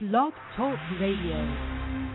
Blog Talk Radio.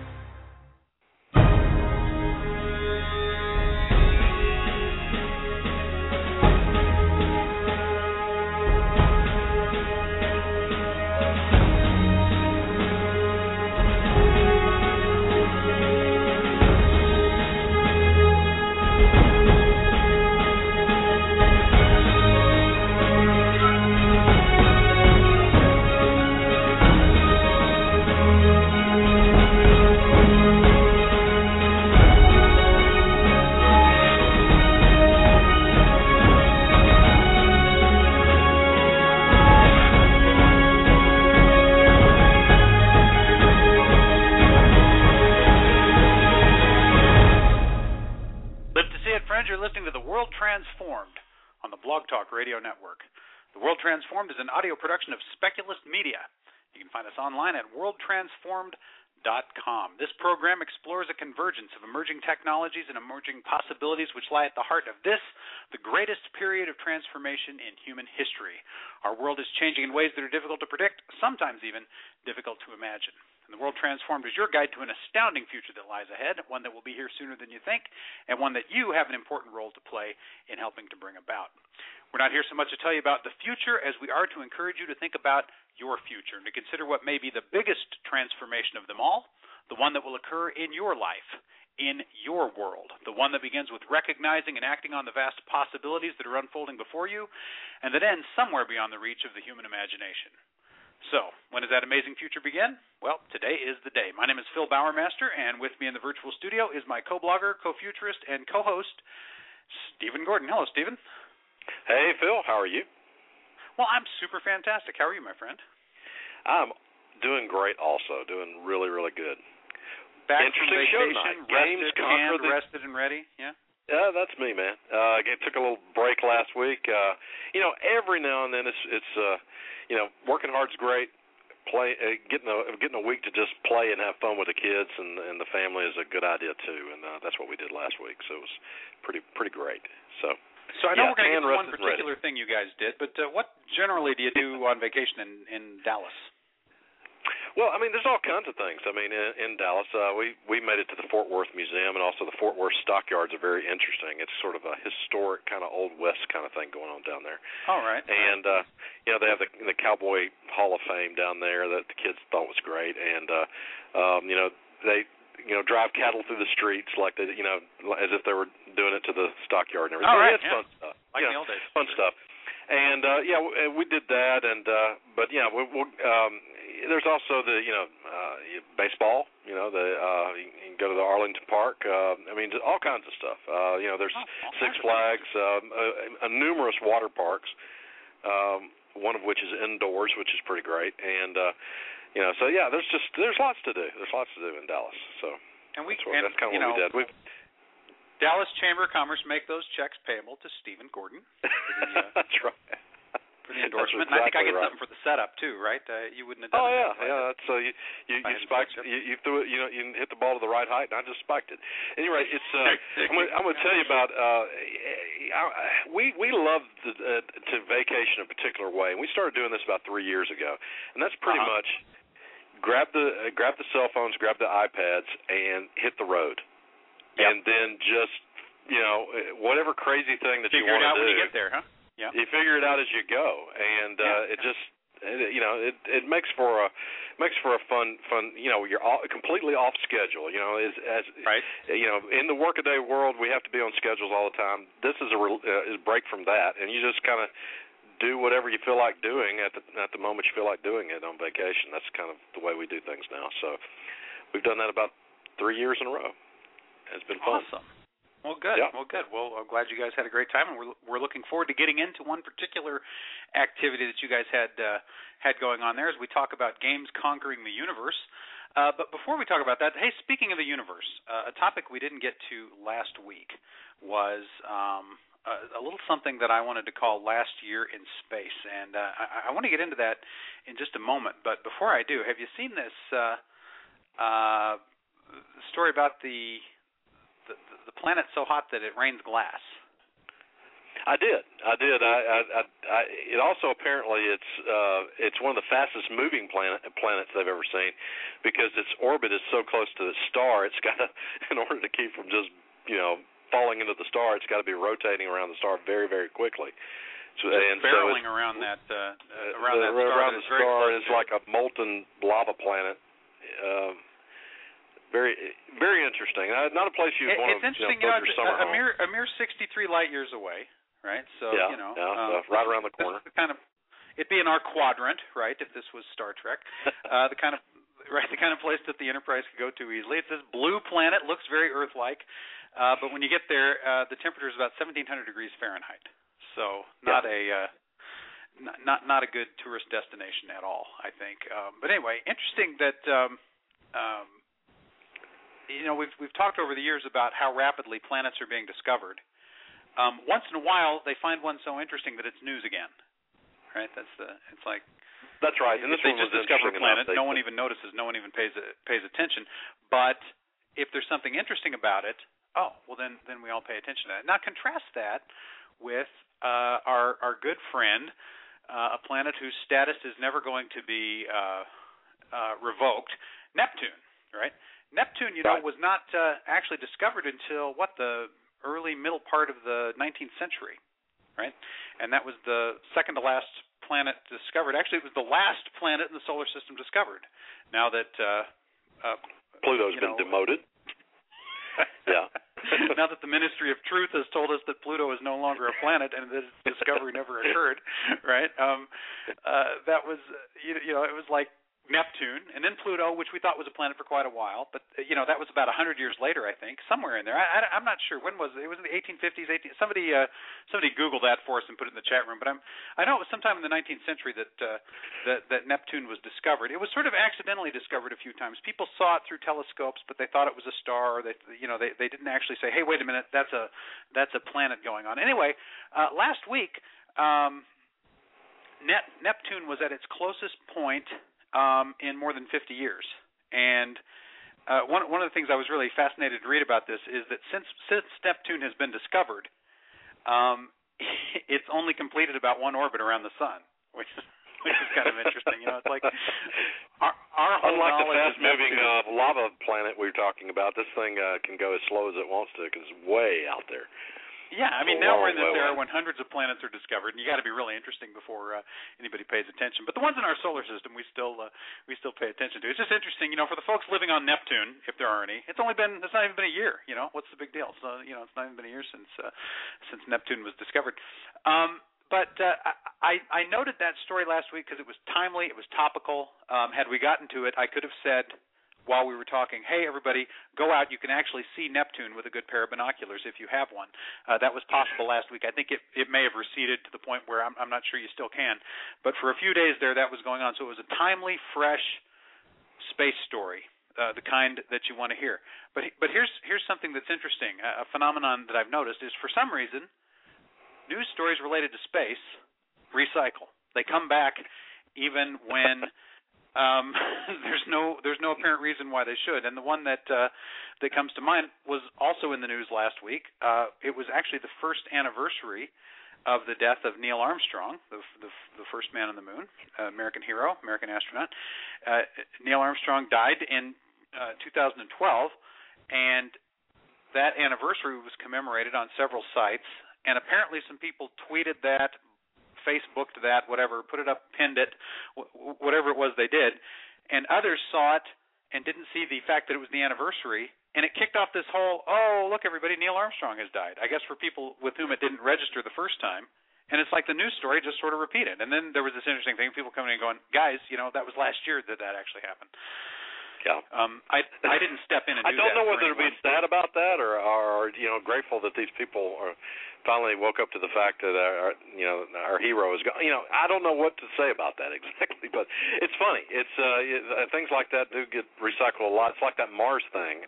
Transformed on the Blog Talk Radio Network. The World Transformed is an audio production of Speculist Media. You can find us online at worldtransformed.com. This program explores a convergence of emerging technologies and emerging possibilities which lie at the heart of this, the greatest period of transformation in human history. Our world is changing in ways that are difficult to predict, sometimes even difficult to imagine. And the World Transformed is your guide to an astounding future that lies ahead, one that will be here sooner than you think, and one that you have an important role to play in helping to bring about. We're not here so much to tell you about the future as we are to encourage you to think about your future and to consider what may be the biggest transformation of them all, the one that will occur in your life, in your world, the one that begins with recognizing and acting on the vast possibilities that are unfolding before you, and that ends somewhere beyond the reach of the human imagination. So, when does that amazing future begin? Well, today is the day. My name is Phil Bowermaster, and with me in the virtual studio is my co-blogger, co-futurist, and co-host, Stephen Gordon. Hello, Stephen. Hey, Phil. How are you? Well, I'm super fantastic. How are you, my friend? I'm doing great also. Doing really, really good. Back Interesting from vacation. Games rested and ready, yeah? Yeah, that's me, man. I took a little break last week. Every now and then it's working hard's great. Getting a week to just play and have fun with the kids and the family is a good idea too, and that's what we did last week. So it was pretty great. So I know we're going to get to one particular thing you guys did, but what generally do you do on vacation in Dallas? Well, I mean, there's all kinds of things. I mean, in Dallas, we made it to the Fort Worth Museum, and also the Fort Worth Stockyards are very interesting. It's sort of a historic kind of Old West kind of thing going on down there. All right. And they have the Cowboy Hall of Fame down there that the kids thought was great, and they drive cattle through the streets like as if they were doing it to the stockyard and everything. All right. It's fun stuff. Like the old days. Fun stuff. And we did that, and we'll. There's also the baseball. You can go to the Arlington Park. All kinds of stuff. There's Six Flags, numerous water parks. One of which is indoors, which is pretty great. And there's lots to do. There's lots to do in Dallas. So that's kind of what we did. Dallas Chamber of Commerce, make those checks payable to Stephen Gordon. That's right. For the endorsement, exactly and I think I get right. something for the setup too, right? You wouldn't have done it. That's so you spiked. You threw it. You hit the ball to the right height, and I just spiked it. Anyway, it's. I'm going to tell you about. We love to vacation a particular way, and we started doing this about 3 years ago, and that's pretty much grab the cell phones, grab the iPads, and hit the road, and then just whatever crazy thing that you want to do. Figure it out when you get there, huh? Yeah. You figure it out as you go, and it just it makes for a fun. You're completely off schedule. Right. In the workaday world, we have to be on schedules all the time. This is a break from that, and you just kind of do whatever you feel like doing at the moment you feel like doing it on vacation. That's kind of the way we do things now. So we've done that about 3 years in a row. It's been fun. Awesome. Well, good. Yeah. Well, good. Well, I'm glad you guys had a great time, and we're looking forward to getting into one particular activity that you guys had going on there as we talk about games conquering the universe. But before we talk about that, hey, speaking of the universe, a topic we didn't get to last week was a little something that I wanted to call Last Year in Space, and I want to get into that in just a moment. But before I do, have you seen this story about the planet so hot that it rains glass? I did. It also apparently it's one of the fastest moving planets they've ever seen, because its orbit is so close to the star. It's got to, in order to keep from just falling into the star, it's got to be rotating around the star very, very quickly. Barreling around that around the star. It's like a molten lava planet. Very, very interesting. Not a place you'd want to put your summer home. A mere 63 light years away, right? So so right around the corner. It'd be in our quadrant, right? If this was Star Trek, the kind of place that the Enterprise could go to easily. It's this blue planet, looks very Earth-like, but when you get there, the temperature is about 1,700 degrees Fahrenheit. So not a good tourist destination at all, I think. But anyway, interesting that. We've talked over the years about how rapidly planets are being discovered. Once in a while, they find one so interesting that it's news again, right? That's right. And this they one just was discover a planet, enough, no one even notices, no one even pays attention. But if there's something interesting about it, then we all pay attention to that. Now contrast that with our good friend, a planet whose status is never going to be revoked, Neptune, right? Neptune, was not actually discovered until the early middle part of the 19th century, right? And that was the second to last planet discovered. Actually, it was the last planet in the solar system discovered. Now that Pluto's been demoted. Yeah. Now that the Ministry of Truth has told us that Pluto is no longer a planet and that its discovery never occurred, right? That was, it was like Neptune, and then Pluto, which we thought was a planet for quite a while, but that was about 100 years later, I think, somewhere in there. I'm not sure when was it. It was in the 1850s. Somebody Google that for us and put it in the chat room. But I know it was sometime in the 19th century that Neptune was discovered. It was sort of accidentally discovered a few times. People saw it through telescopes, but they thought it was a star. Or they didn't actually say, hey, wait a minute, that's a planet going on. Anyway, last week, Neptune was at its closest point in more than 50 years. And one of the things I was really fascinated to read about this is that since Neptune has been discovered, it's only completed about one orbit around the sun, which is kind of interesting. It's like our whole unlike the fast-moving lava planet we were talking about, this thing can go as slow as it wants to because it's way out there. Yeah, I mean, now we're in this era when hundreds of planets are discovered, and you got to be really interesting before anybody pays attention. But the ones in our solar system, we still pay attention to. It's just interesting, for the folks living on Neptune, if there are any. It's not even been a year. What's the big deal? So it's not even been a year since Neptune was discovered. But I noted that story last week because it was timely, it was topical. Had we gotten to it, I could have said, while we were talking, hey, everybody, go out. You can actually see Neptune with a good pair of binoculars if you have one. That was possible last week. I think it may have receded to the point where I'm not sure you still can. But for a few days there, that was going on. So it was a timely, fresh space story, the kind that you want to hear. But here's something that's interesting. A phenomenon that I've noticed is, for some reason, news stories related to space recycle. They come back even when there's no apparent reason why they should. And the one that comes to mind was also in the news last week. It was actually the first anniversary of the death of Neil Armstrong, the first man on the moon, American hero, American astronaut. Neil Armstrong died in 2012, and that anniversary was commemorated on several sites. And apparently some people tweeted that, Facebooked that, whatever, put it up, pinned it, whatever it was they did, and others saw it and didn't see the fact that it was the anniversary, and it kicked off this whole, oh, look, everybody, Neil Armstrong has died, I guess for people with whom it didn't register the first time, and it's like the news story just sort of repeated. And then there was this interesting thing, people coming in and going, guys, that was last year that actually happened. Yeah. I didn't step in and do that. I don't know whether to be sad about that or grateful that these people finally woke up to the fact that our hero is gone. I don't know what to say about that exactly, but it's funny. It's things like that do get recycled a lot. It's like that Mars thing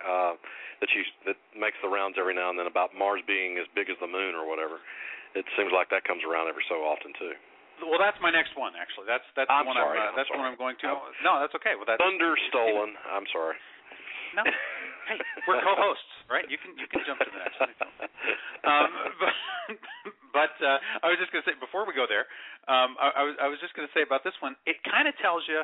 that makes the rounds every now and then about Mars being as big as the moon or whatever. It seems like that comes around every so often too. Well, that's my next one, actually. That's the one I'm going to. No, that's okay. Well, that's thunder stolen. I'm sorry. No, hey, we're co-hosts, right? You can jump to the next one. But I was just going to say, before we go there, I was just going to say about this one, it kind of tells you,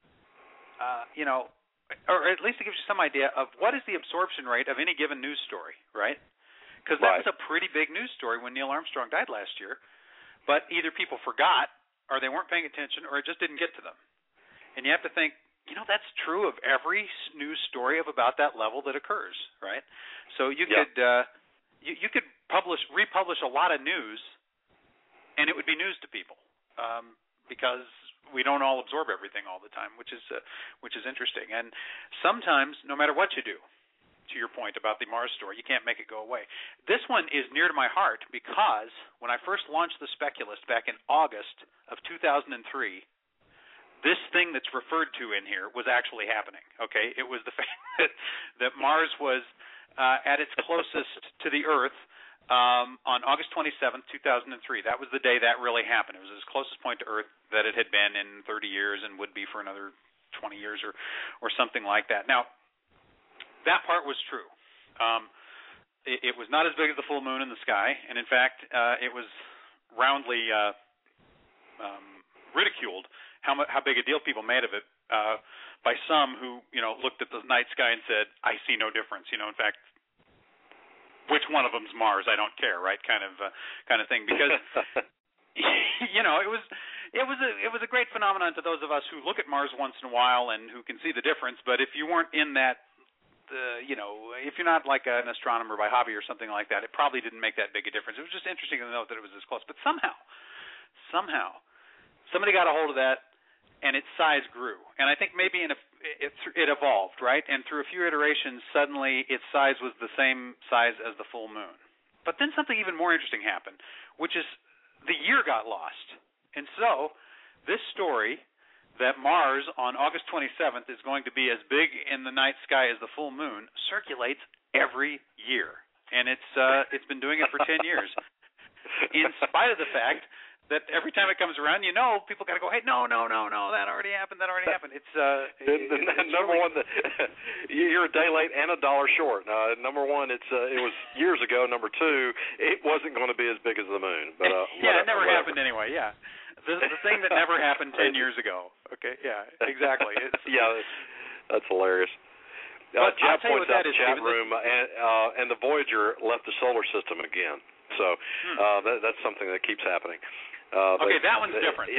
or at least it gives you some idea of what is the absorption rate of any given news story, right? Because that was a pretty big news story when Neil Armstrong died last year, but either people forgot, or they weren't paying attention, or it just didn't get to them. And you have to think, that's true of every news story of about that level that occurs, right? So you could you could republish a lot of news, and it would be news to people, because we don't all absorb everything all the time, which is interesting. And sometimes, no matter what you do, to your point about the Mars story, you can't make it go away. This one is near to my heart because when I first launched The Speculist back in August of 2003, this thing that's referred to in here was actually happening, okay? It was the fact that Mars was at its closest to the Earth on August 27th, 2003. That was the day that really happened. It was its closest point to Earth that it had been in 30 years and would be for another 20 years or something like that. Now, that part was true. It was not as big as the full moon in the sky, and in fact, it was roundly ridiculed how big a deal people made of it by some who looked at the night sky and said, "I see no difference." In fact, which one of them's Mars? I don't care, right? Kind of thing, because it was a great phenomenon to those of us who look at Mars once in a while and who can see the difference. But if you weren't in that, if you're not like an astronomer by hobby or something like that, it probably didn't make that big a difference. It was just interesting to note that it was this close. But somehow, somebody got a hold of that, and its size grew. And I think maybe it evolved, right? And through a few iterations, suddenly its size was the same size as the full moon. But then something even more interesting happened, which is the year got lost. And so this story that Mars on August 27th is going to be as big in the night sky as the full moon circulates every year. And it's been doing it for 10 years. In spite of the fact that every time it comes around, people got to go, hey, no, that already happened. It's number one, you're a day late and $1 short. Number one, it was years ago. Number two, it wasn't going to be as big as the moon. But it never happened anyway. Yeah, the thing that never happened 10 years ago. Okay, yeah, exactly. That's hilarious. Jeff points out the chat room, and the Voyager left the solar system again. So that's something that keeps happening. That one's different.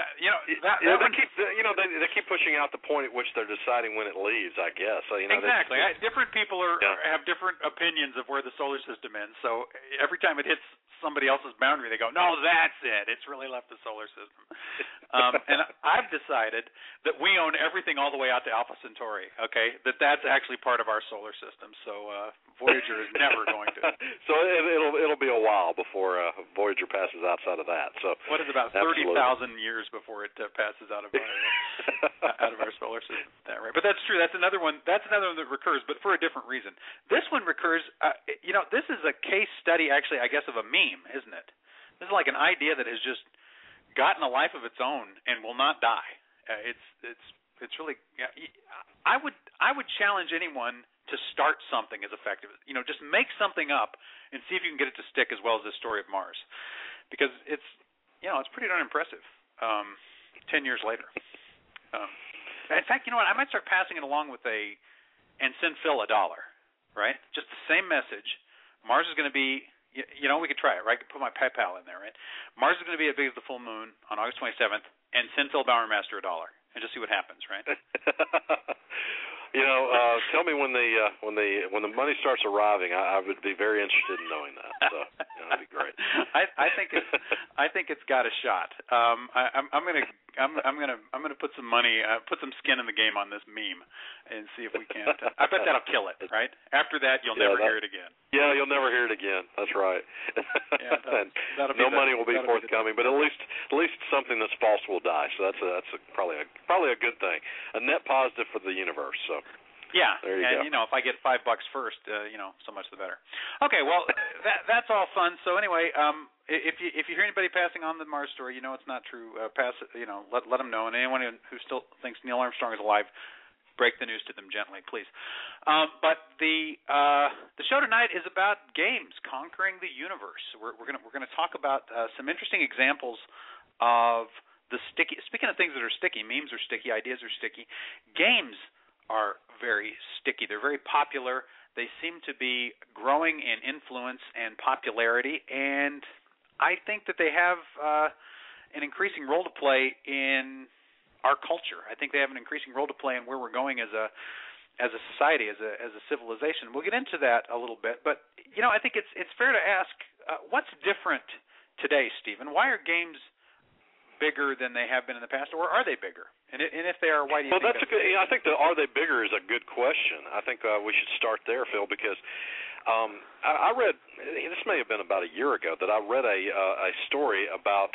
They keep pushing out the point at which they're deciding when it leaves, I guess. Exactly. Different people have different opinions of where the solar system ends. So every time it hits somebody else's boundary, they go, no, that's it. It's really left the solar system. And I've decided that we own everything all the way out to Alpha Centauri, okay, that's actually part of our solar system. So Voyager is never going to. So it'll be a while before Voyager passes outside of that. So what is about 30,000 years before it passes out of our solar system? Right? But that's true. That's another one. That's another one that recurs, but for a different reason. This one recurs. This is a case study, actually, I guess, of a meme, isn't it? This is like an idea that has just gotten a life of its own and will not die. It's really. I would challenge anyone to start something as effective. Just make something up and see if you can get it to stick as well as this story of Mars, because it's pretty darn impressive. 10 years later. In fact, you know what? I might start passing it along with and send Phil $1, right? Just the same message. Mars is going to be, we could try it, right? I could put my PayPal in there, right? Mars is going to be as big as the full moon on August 27th, and send Phil Bowermaster $1, and just see what happens, right? Tell me when the money starts arriving. I would be very interested in knowing that. So that'd be great. I think it's got a shot. I'm gonna put some money, put some skin in the game on this meme, and see if we can't. I bet that'll kill it. Right after that, you'll never hear it again. Yeah, you'll never hear it again. That's right. Yeah, no money will be forthcoming, but at least something that's false will die. So that's probably a good thing. A net positive for the universe. So. Yeah, there you go. If I get $5 first, so much the better. Okay, well, that's all fun. So anyway, if you hear anybody passing on the Mars story, it's not true. Let them know. And anyone who still thinks Neil Armstrong is alive, break the news to them gently, please. But the show tonight is about games conquering the universe. We're gonna talk about some interesting examples of the sticky. Speaking of things that are sticky, memes are sticky, ideas are sticky. Games are very sticky. They're very popular. They seem to be growing in influence and popularity, and I think that they have an increasing role to play in our culture. I think they have an increasing role to play in where we're going as a society, as a civilization. We'll get into that a little bit, but I think it's fair to ask what's different today, Stephen. Why are games bigger than they have been in the past, or are they bigger? And if they are, why do you think that's good? I think the are they bigger is a good question. I think we should start there, Phil, because I read, this may have been about a year ago, that I read a story about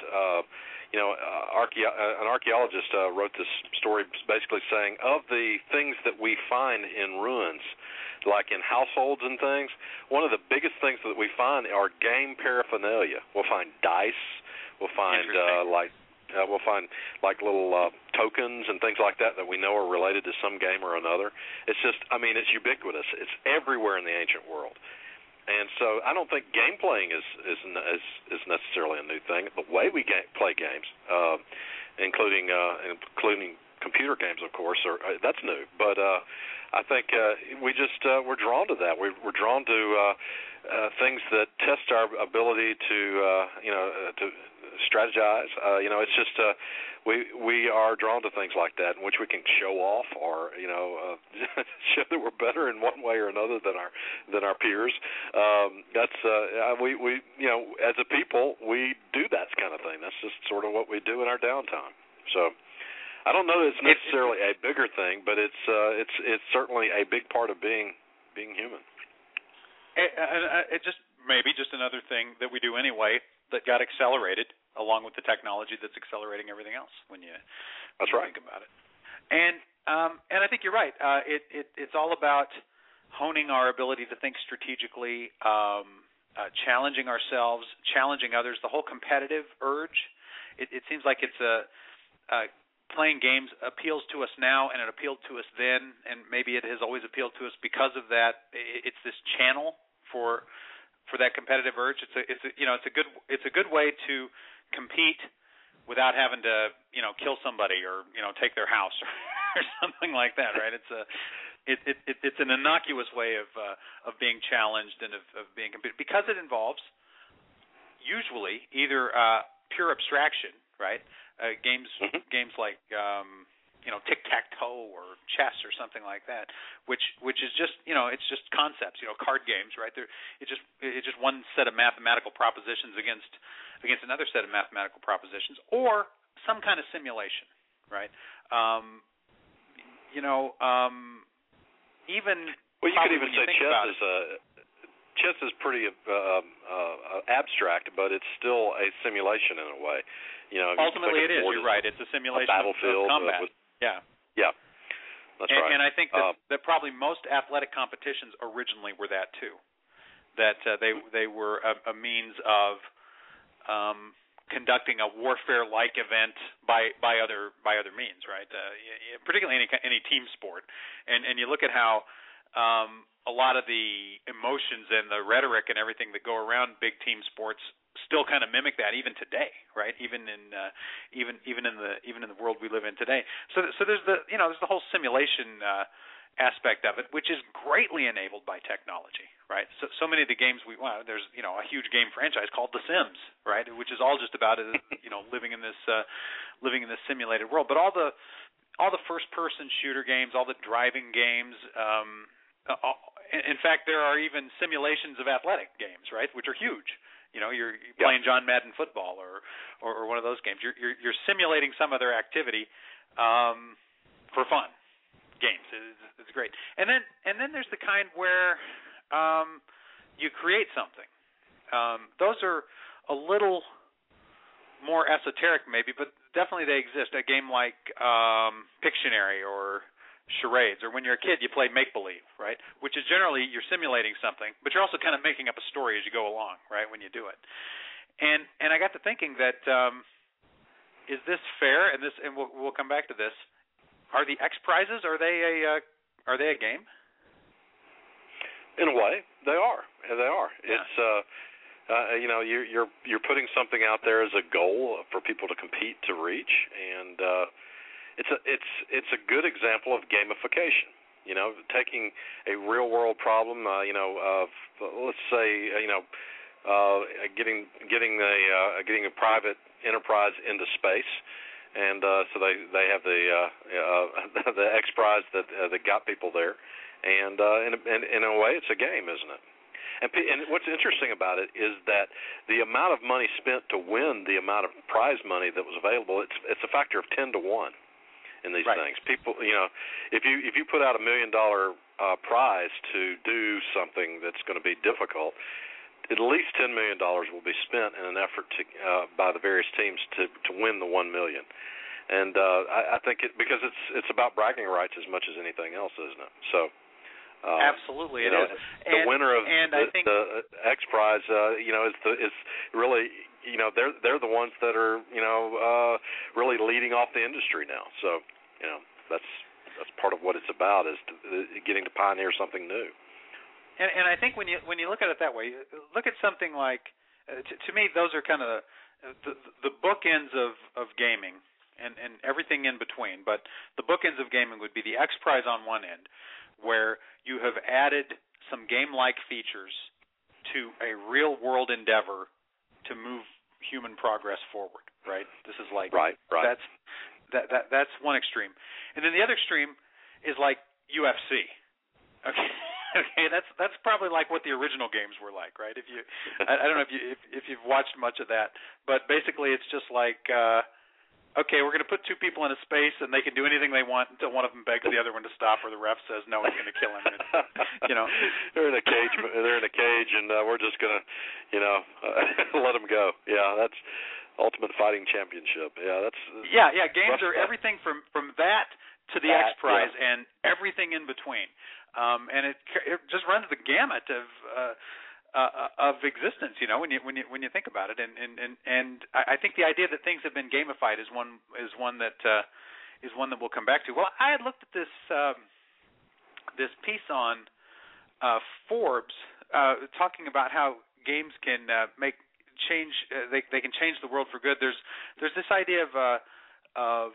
an archaeologist wrote this story basically saying of the things that we find in ruins, like in households and things, one of the biggest things that we find are game paraphernalia. We'll find dice. We'll find we'll find like little tokens and things like that we know are related to some game or another. It's just, it's ubiquitous. It's everywhere in the ancient world. And so I don't think game playing is necessarily a new thing. The way we play games, including computer games, of course, that's new. But I think we're drawn to that. We're drawn to things that test our ability to strategize. It's just we are drawn to things like that in which we can show off or show that we're better in one way or another than our peers. That's we as a people we do that kind of thing. That's just sort of what we do in our downtime. So I don't know that it's necessarily a bigger thing, but it's certainly a big part of being human. It just maybe just another thing that we do anyway that got accelerated along with the technology that's accelerating everything else when you think about it. And I think you're right. It's all about honing our ability to think strategically, challenging ourselves, challenging others. The whole competitive urge. It seems like it's playing games appeals to us now, and it appealed to us then, and maybe it has always appealed to us because of that. It's this channel for that competitive urge. It's a good way to compete without having to kill somebody or take their house or something like that, right? It's an innocuous way of being challenged and of being competed because it involves usually either pure abstraction, right? Games like tic-tac-toe or chess or something like that, which is just it's just concepts, card games, right? It's just one set of mathematical propositions against another set of mathematical propositions, or some kind of simulation, right? Even you could even say chess is pretty abstract, but it's still a simulation in a way. Ultimately, it is. You're right. It's a simulation of combat. Yeah, that's right. And I think that probably most athletic competitions originally were that too. That they were a means of conducting a warfare-like event by other means, right? Particularly any team sport, and you look at how a lot of the emotions and the rhetoric and everything that go around big team sports still kind of mimic that even today, right? Even in the world we live in today. So there's there's the whole simulation aspect of it, which is greatly enabled by technology, right? So many of the games there's a huge game franchise called The Sims, right? Which is all just about living in this simulated world. But all the first-person shooter games, all the driving games. In fact, there are even simulations of athletic games, right, which are huge. You're playing John Madden football or one of those games. You're simulating some other activity for fun. Games it's great. And then there's the kind where you create something. Those are a little more esoteric maybe, but definitely they exist. A game like Pictionary or charades, or when you're a kid you play make-believe, right? Which is generally you're simulating something, but you're also kind of making up a story as you go along, right, when you do it. And I got to thinking that is this fair? And we'll come back to this. Are the X Prizes, are they a game? In a way, they are. They are. Yeah. It's you're putting something out there as a goal for people to compete to reach, and it's a good example of gamification. Taking a real world problem, of let's say, getting a private enterprise into space, and so they have the X Prize that got people there, and in a way, it's a game, isn't it? And what's interesting about it is that the amount of money spent to win the amount of prize money that was available, it's a factor of 10 to 1 in these things. People, if you put out $1 million prize to do something that's going to be difficult, at least $10 million will be spent in an effort to by the various teams to win the $1 million. And I think because it's about bragging rights as much as anything else, isn't it? So. Absolutely, it is. The winner of the X Prize, is really, they're the ones that are, really leading off the industry now. So, that's part of what it's about, is getting to pioneer something new. And I think when you look at it that way, look at something like, to me, those are kind of the bookends of gaming and everything in between. But the bookends of gaming would be the X Prize on one end, where you have added some game-like features to a real-world endeavor to move human progress forward. Right? This is like right. That's one extreme, and then the other extreme is like UFC. Okay, that's probably like what the original games were like, right? I don't know if you've watched much of that, but basically it's just like. Okay, we're going to put two people in a space, and they can do anything they want until one of them begs the other one to stop, or the ref says no, he's going to kill him. They're in a cage. They're in a cage, and we're just going to, let them go. Yeah, that's Ultimate Fighting Championship. Yeah, that's. Yeah. Games are everything from that to the X Prize and everything in between, and it just runs the gamut of existence, when you think about it, and I think the idea that things have been gamified is one that we'll come back to. Well, I had looked at this piece on Forbes talking about how games can make change. They can change the world for good. There's this idea of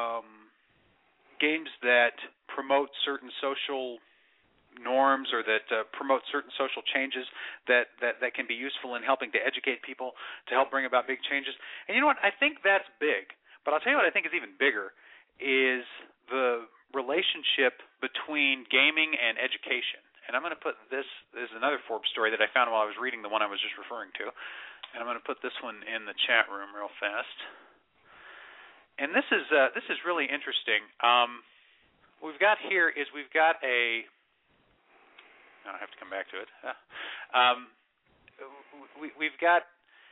games that promote certain social norms or that promote certain social changes that can be useful in helping to educate people to help bring about big changes. And you know what? I think that's big. But I'll tell you what I think is even bigger is the relationship between gaming and education. And I'm going to put this is another Forbes story that I found while I was reading the one I was just referring to. And I'm going to put this one in the chat room real fast. And this is really interesting. What we've got here is we've got a I have to come back to it. We've got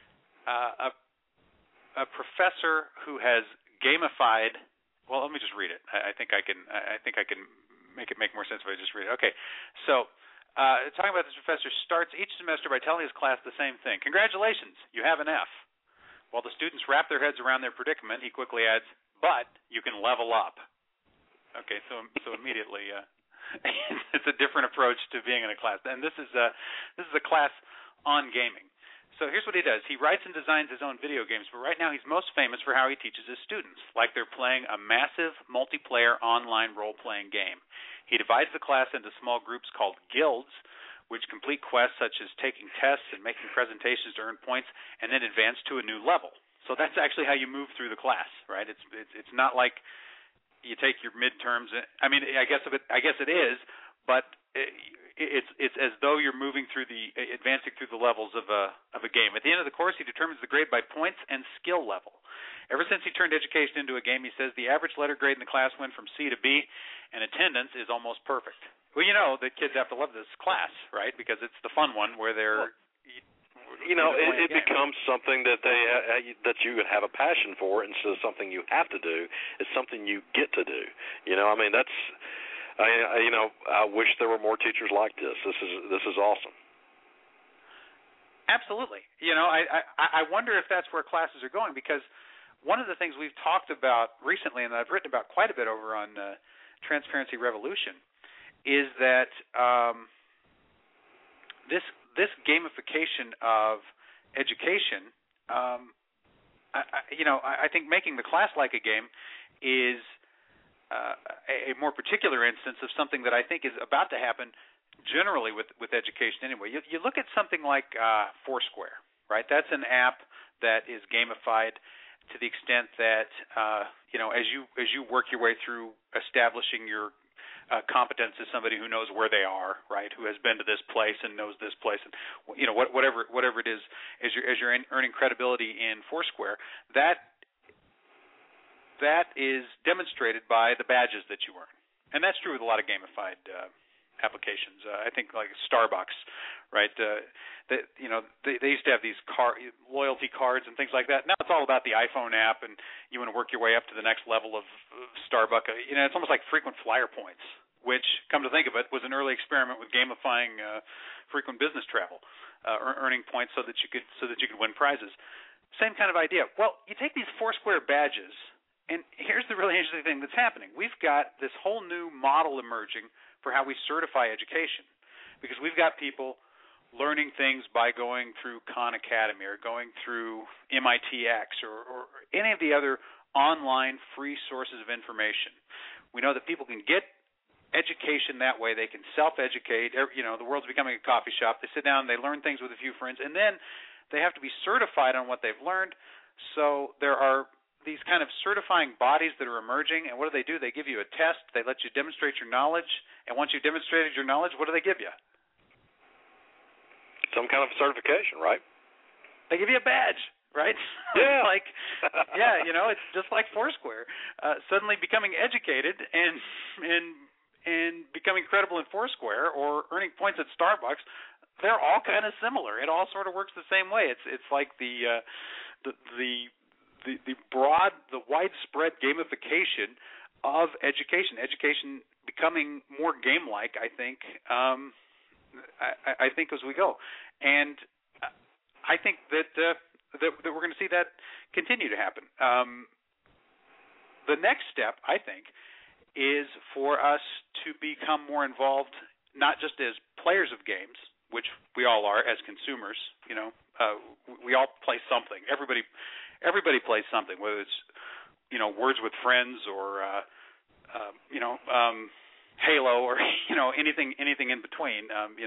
a professor who has gamified. Well, let me just read it. I think I can make more sense if I just read it. Okay, so talking about this professor starts each semester by telling his class the same thing. Congratulations, you have an F. While the students wrap their heads around their predicament, he quickly adds, "But you can level up." Okay, so immediately. It's a different approach to being in a class, and this is a class on gaming. So here's what he does. He writes and designs his own video games, but right now he's most famous for how he teaches his students, like they're playing a massive multiplayer online role-playing game. He divides the class into small groups called guilds, which complete quests such as taking tests and making presentations to earn points, and then advance to a new level. So that's actually how you move through the class, right? It's not like you take your midterms. I mean, I guess it is, but it's as though you're advancing through the levels of a game. At the end of the course, he determines the grade by points and skill level. Ever since he turned education into a game, he says the average letter grade in the class went from C to B, and attendance is almost perfect. Well, the kids have to love this class, right? Because it's the fun one where they're. It becomes something that that you have a passion for instead of something you have to do. It's something you get to do. That's. I wish there were more teachers like this. This is awesome. Absolutely. I wonder if that's where classes are going, because one of the things we've talked about recently, and I've written about quite a bit over on Transparency Revolution, is that this gamification of education, I think making the class like a game is a more particular instance of something that I think is about to happen generally with education anyway. You look at something like Foursquare, right? That's an app that is gamified to the extent that as you work your way through establishing your competence as somebody who knows where they are, right? Who has been to this place and knows this place, and whatever it is, as you're earning credibility in Foursquare, that is demonstrated by the badges that you earn, and that's true with a lot of gamified applications. I think like Starbucks, right? They used to have these loyalty cards and things like that. Now it's all about the iPhone app, and you want to work your way up to the next level of Starbucks. It's almost like frequent flyer points, which, come to think of it, was an early experiment with gamifying frequent business travel, earning points so that you could win prizes. Same kind of idea. Well, you take these Foursquare badges, and here's the really interesting thing that's happening. We've got this whole new model emerging for how we certify education, because we've got people learning things by going through Khan Academy or going through MITx or any of the other online free sources of information. We know that people can get education that way. They can self-educate. The world's becoming a coffee shop. They sit down, they learn things with a few friends, and then they have to be certified on what they've learned. So there are these kind of certifying bodies that are emerging, and what do? They give you a test. They let you demonstrate your knowledge, and once you've demonstrated your knowledge, what do they give you? Some kind of certification, right? They give you a badge, right? Yeah. It's just like Foursquare. Suddenly becoming educated and becoming credible in Foursquare or earning points at Starbucks, they're all kind of similar. It all sort of works the same way. It's like the widespread gamification of education becoming more game-like, I think. I think as we go, and I think that we're going to see that continue to happen. The next step, I think, is for us to become more involved, not just as players of games, which we all are as consumers. We all play something. Everybody plays something, whether it's Words with Friends or Halo or anything in between.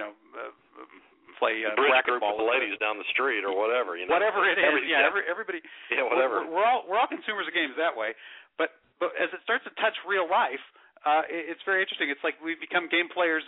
Play racquetball with the ladies down the street or whatever. Whatever it is. Everybody. Yeah, whatever. We're all consumers of games that way. But as it starts to touch real life, it's very interesting. It's like we become game players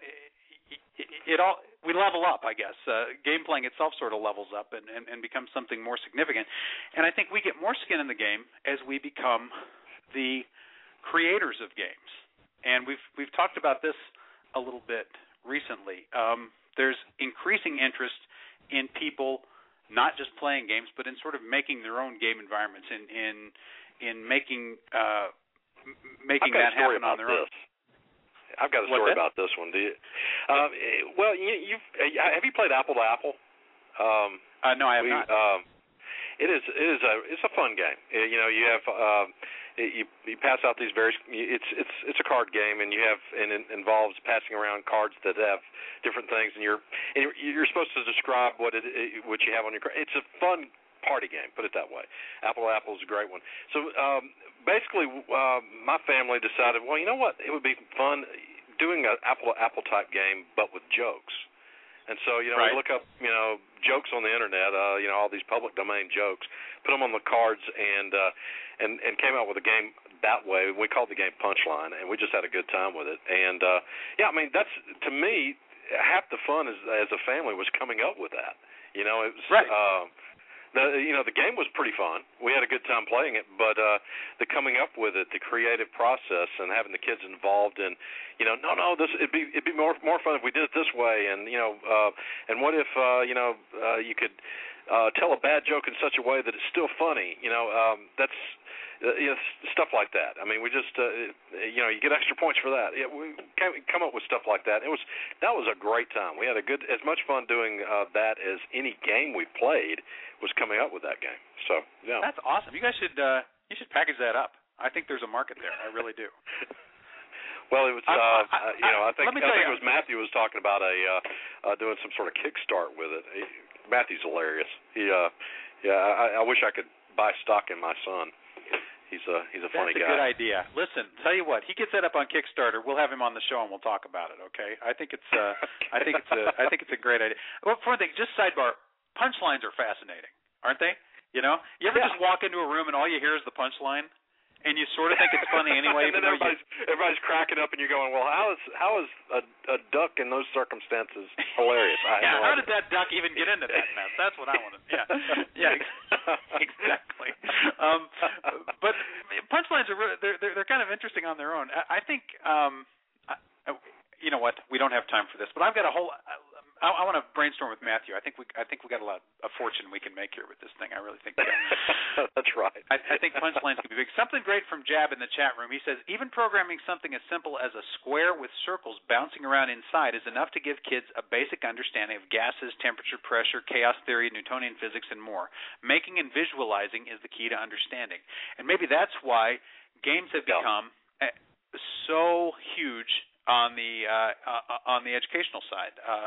we level up, I guess. Game playing itself sort of levels up and becomes something more significant. And I think we get more skin in the game as we become the creators of games. And we've talked about this a little bit recently. There's increasing interest in people not just playing games, but in sort of making their own game environments, in making that happen on their own. I've got a story about this one. Do you? Well, have you played Apple to Apple? No, I have not. It's a fun game. You have you pass out these various. It's a card game, and it involves passing around cards that have different things, and you're supposed to describe what you have on your card. It's a fun party game, put it that way. Apple to Apple is a great one. So basically, my family decided, well, you know what? It would be fun doing an Apple to Apple type game, but with jokes. And so, right. We look up, jokes on the internet, all these public domain jokes, put them on the cards, and came out with a game that way. We called the game Punchline, and we just had a good time with it. And that's, to me, half the fun as a family was coming up with that. It was right. The game was pretty fun. We had a good time playing it, but the coming up with it, the creative process, and having the kids involved in, it'd be more fun if we did it this way, and and what if you could tell a bad joke in such a way that it's still funny. That's stuff like that. I mean, we just you get extra points for that. We come up with stuff like that. That was a great time. We had as much fun doing that as any game we played was coming up with that game. So yeah, that's awesome. You guys should package that up. I think there's a market there. I really do. Well, it was I think it was Matthew was talking about doing some sort of kickstart with it. Matthew's hilarious. I wish I could buy stock in my son. He's a funny guy. That's a good idea. Listen, tell you what, he gets that up on Kickstarter. We'll have him on the show and we'll talk about it. Okay? I think it's a great idea. Well, for one thing, just sidebar, punchlines are fascinating, aren't they? You ever just walk into a room and all you hear is the punchline? And you sort of think it's funny anyway. And then everybody's cracking up, and you're going, "Well, how is a duck in those circumstances hilarious?" How did that duck even get into that mess? That's what I want to. Yeah, exactly. But punchlines are they're kind of interesting on their own. I think you know what? We don't have time for this, but I've got a whole. I want to brainstorm with Matthew. I think we got a fortune we can make here with this thing. I really think we do. That's right. I think punchlines could be big. Something great from Jab in the chat room. He says, even programming something as simple as a square with circles bouncing around inside is enough to give kids a basic understanding of gases, temperature, pressure, chaos theory, Newtonian physics, and more. Making and visualizing is the key to understanding. And maybe that's why games have become so huge on the educational side.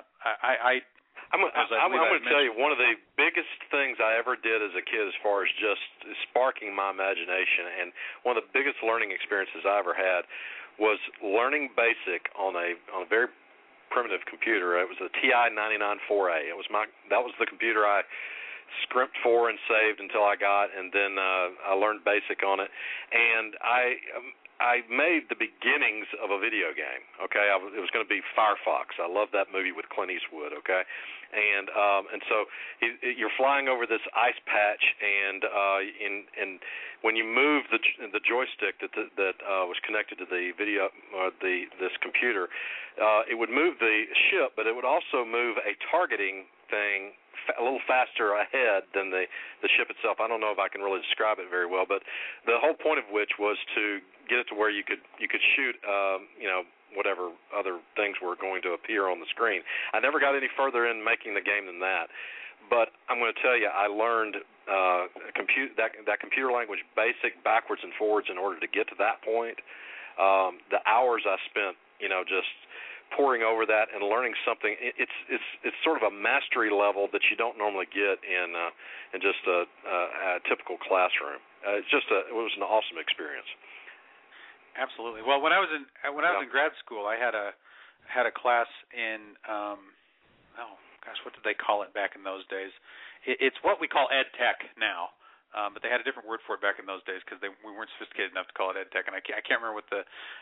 I'm going to tell you, one of the biggest things I ever did as a kid as far as just sparking my imagination, and one of the biggest learning experiences I ever had was learning BASIC on a very primitive computer. It was a TI 99-4A. That was the computer I scrimpted for and saved until I got, and then I learned BASIC on it, and I made the beginnings of a video game, okay? It was going to be Firefox. I love that movie with Clint Eastwood, okay? And so you're flying over this ice patch, and when you move the joystick that was connected to the video this computer, it would move the ship, but it would also move a targeting thing a little faster ahead than the ship itself. I don't know if I can really describe it very well, but the whole point of which was to get it to where you could shoot whatever other things were going to appear on the screen. I never got any further in making the game than that, but I'm going to tell you, I learned that computer language BASIC backwards and forwards in order to get to that point. The hours I spent just poring over that and learning something, it's sort of a mastery level that you don't normally get in just a typical classroom. It was an awesome experience. Absolutely. Well, when I was in grad school, I had a class in what did they call it back in those days? It's what we call ed tech now. But they had a different word for it back in those days because we weren't sophisticated enough to call it ed tech, and I can't remember what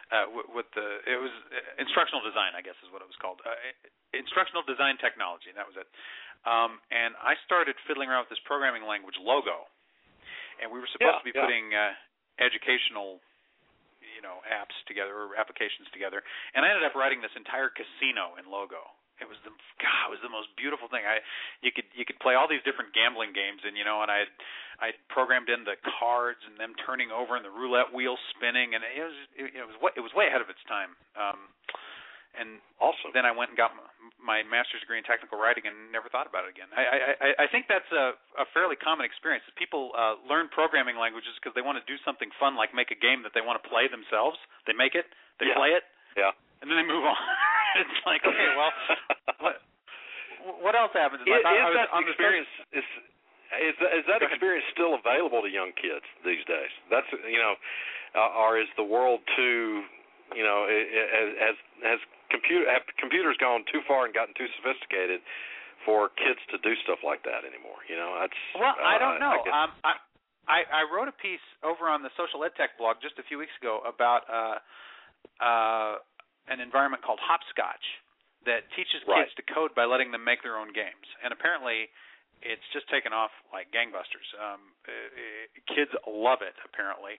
it was. Instructional design, I guess, is what it was called. Instructional design technology, and that was it. And I started fiddling around with this programming language, Logo, and we were supposed to be putting educational, apps together or applications together, and I ended up writing this entire casino in Logo. It was the most beautiful thing. You could play all these different gambling games, and I programmed in the cards and them turning over and the roulette wheel spinning, and it was way ahead of its time. And awesome. Then I went and got my master's degree in technical writing and never thought about it again. I think that's a fairly common experience. People learn programming languages because they want to do something fun, like make a game that they want to play themselves. They make it, they play it, and then they move on. It's like, okay, well, what else happens? Is that experience still available to young kids these days? That's or is the world too, has computers gone too far and gotten too sophisticated for kids to do stuff like that anymore? I don't know. I wrote a piece over on the Social Ed Tech blog just a few weeks ago about an environment called Hopscotch that teaches kids to code by letting them make their own games. And apparently it's just taken off like gangbusters. Kids love it, apparently,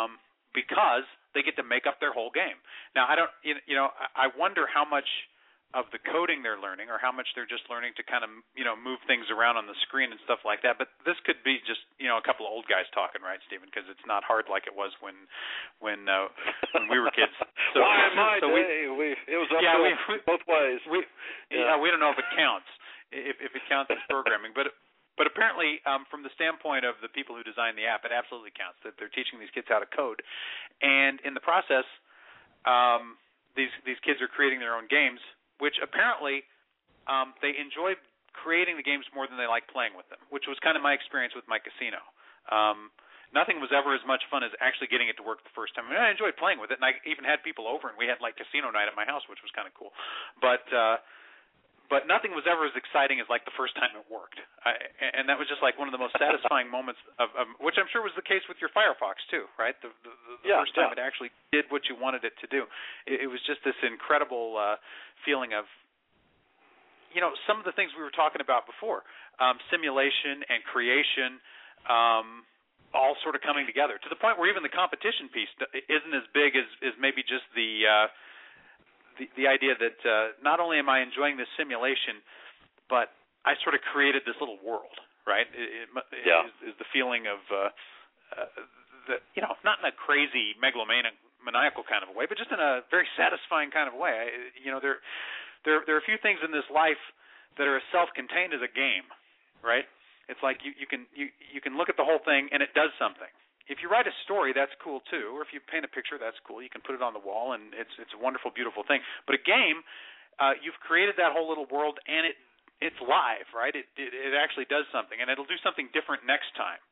because they get to make up their whole game. Now, I wonder how much of the coding they're learning, or how much they're just learning to kind of, move things around on the screen and stuff like that. But this could be just, a couple of old guys talking, right, Stephen? Because it's not hard like it was when we were kids. So, why in my day, it was uphill both ways. We don't know if it counts, if it counts as programming, but apparently, from the standpoint of the people who designed the app, it absolutely counts that they're teaching these kids how to code, and in the process, these kids are creating their own games, which apparently they enjoy creating the games more than they like playing with them, which was kind of my experience with my casino. Nothing was ever as much fun as actually getting it to work the first time. I mean, I enjoyed playing with it, and I even had people over, and we had like casino night at my house, which was kind of cool. But nothing was ever as exciting as like the first time it worked, and that was just like one of the most satisfying moments of which I'm sure was the case with your Firefox too, right? The first time it actually did what you wanted it to do. It was just this incredible feeling of, some of the things we were talking about before, simulation and creation, all sort of coming together to the point where even the competition piece isn't as big as maybe just the idea that not only am I enjoying this simulation, but I sort of created this little world, right? Is the feeling of that, not in a crazy megalomaniacal kind of a way, but just in a very satisfying kind of way. There are a few things in this life that are as self-contained as a game, right? It's like you can look at the whole thing and it does something. If you write a story, that's cool too. Or if you paint a picture, that's cool. You can put it on the wall, and it's a wonderful, beautiful thing. But a game, you've created that whole little world, and it's live, right? It actually does something, and it'll do something different next time.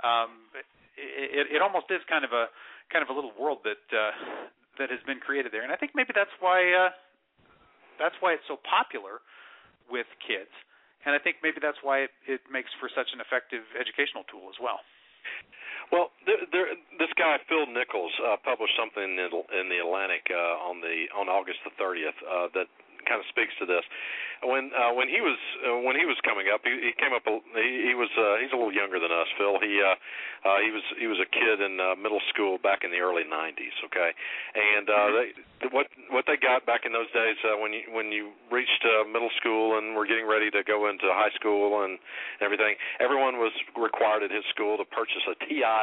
It almost is kind of a little world that has been created there, and I think maybe that's why it's so popular with kids, and I think maybe that's why it makes for such an effective educational tool as well. Well, this guy Phil Nichols published something in the Atlantic on August the 30th that kind of speaks to this. When he was coming up, he's a little younger than us, Phil. He was a kid in middle school back in the early 90s. Okay, and what they got back in those days when you reached middle school and were getting ready to go into high school and everything, everyone was required at his school to purchase a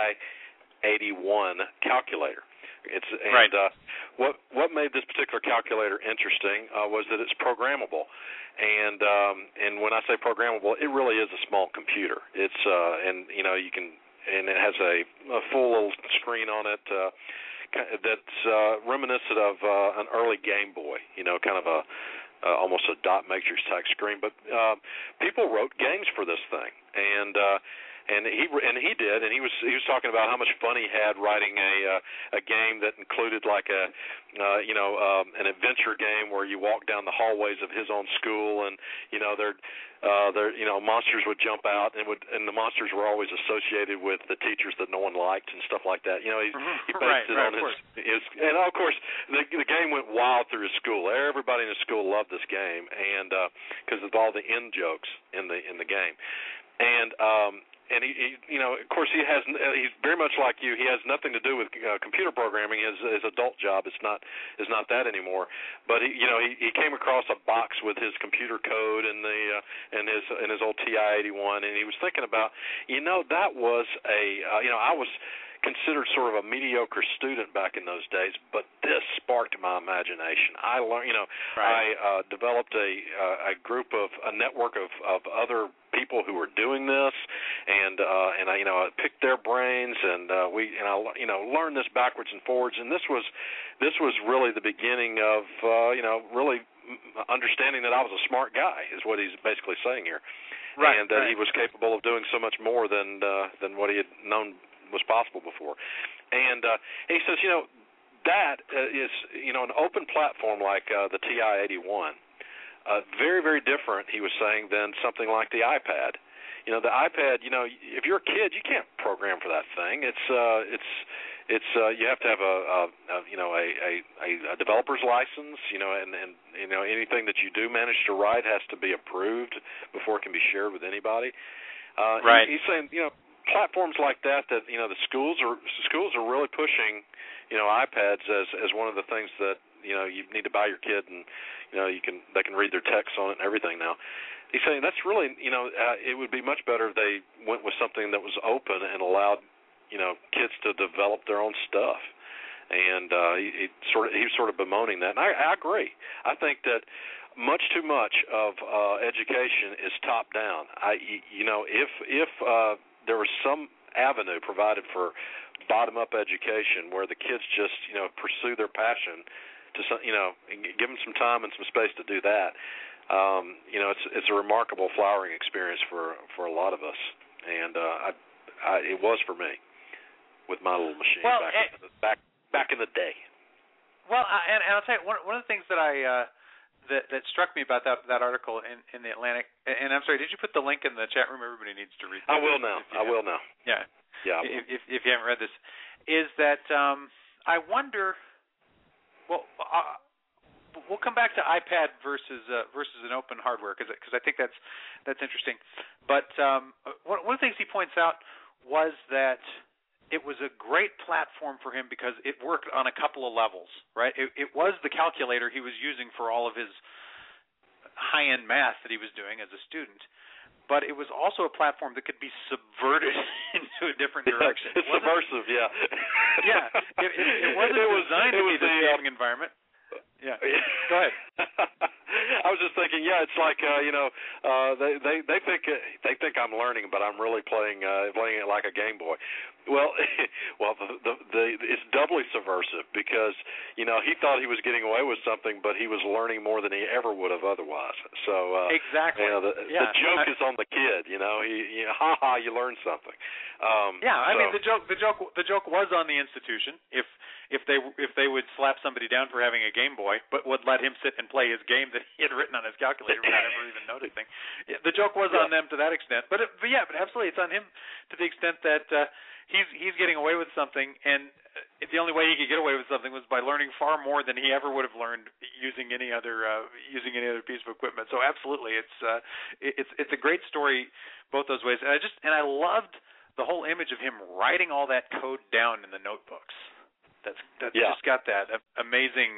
TI-81 calculator. What made this particular calculator interesting was that it's programmable, and when I say programmable, it really is a small computer. It's and it has a full little screen on it that's reminiscent of an early Game Boy, kind of almost a dot matrix type screen. But people wrote games for this thing, and he did, and he was talking about how much fun he had writing a game that included like an adventure game where you walk down the hallways of his own school, and monsters would jump out, and the monsters were always associated with the teachers that no one liked and stuff like that. He based it on his, and of course the game went wild through his school. Everybody in his school loved this game, and because of all the in jokes in the game, and he of course, he's very much like you. He has nothing to do with computer programming. His adult job is not that anymore. But he came across a box with his computer code and his old TI-81, and he was thinking about, that was I was considered sort of a mediocre student back in those days, but this sparked my imagination. I learned, I developed a network of other people who were doing this, and I picked their brains, and I learned this backwards and forwards, and this was really the beginning of really understanding that I was a smart guy, is what he's basically saying here, and that he was capable of doing so much more than what he had known was possible before. And he says, that is, an open platform like the TI-81, very, very different, he was saying, than something like the iPad. The iPad, if you're a kid, you can't program for that thing. It's you have to have a developer's license, and anything that you do manage to write has to be approved before it can be shared with anybody. He's saying, platforms like that the schools are really pushing iPads as one of the things that you need to buy your kid, and they can read their text on it and everything now. He's saying that's really, it would be much better if they went with something that was open and allowed, kids to develop their own stuff. And he was sort of bemoaning that, and I agree. I think that much too much of education is top down. If there was some avenue provided for bottom up education where the kids just pursue their passion and give them some time and some space to do that, it's a remarkable flowering experience for a lot of us, and it was for me with my little machine back in the day. Well, and I'll tell you one of the things that that struck me about that article in the Atlantic, and I'm sorry, did you put the link in the chat room? Everybody needs to read that. I will now. Yeah. Yeah. If you haven't read this, is that I wonder. Well, we'll come back to iPad versus an open hardware because I think that's interesting. But one of the things he points out was that it was a great platform for him because it worked on a couple of levels, right? It was the calculator he was using for all of his high-end math that he was doing as a student, but it was also a platform that could be subverted into a different direction. It's subversive, yeah. Yeah, it wasn't designed to be the gaming environment. Yeah. Go ahead. I was just thinking, it's like they think I'm learning, but I'm really playing it like a Game Boy. Well, it's doubly subversive because he thought he was getting away with something, but he was learning more than he ever would have otherwise. So exactly, the joke is on the kid. You learned something. I mean the joke was on the institution if they would slap somebody down for having a Game Boy, but would let him sit and play his game that he had written on his calculator without ever even noticing. The joke was on them to that extent, but absolutely, it's on him to the extent that he's getting away with something, and the only way he could get away with something was by learning far more than he ever would have learned using any other piece of equipment. So absolutely, it's a great story both those ways, and I loved the whole image of him writing all that code down in the notebooks. That's just got that amazing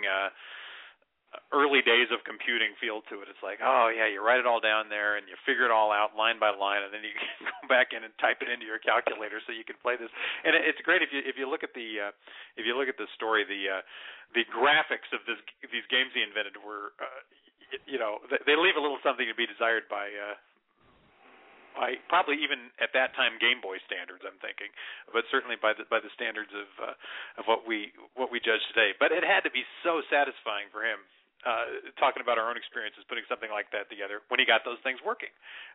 early days of computing feel to it. It's like, you write it all down there and you figure it all out line by line, and then you can go back in and type it into your calculator so you can play this. And it's great if you look at the story, the graphics of these games he invented were they leave a little something to be desired by probably even at that time Game Boy standards, I'm thinking, but certainly by the standards of what we judge today. But it had to be so satisfying for him, talking about our own experiences, putting something like that together when he got those things working.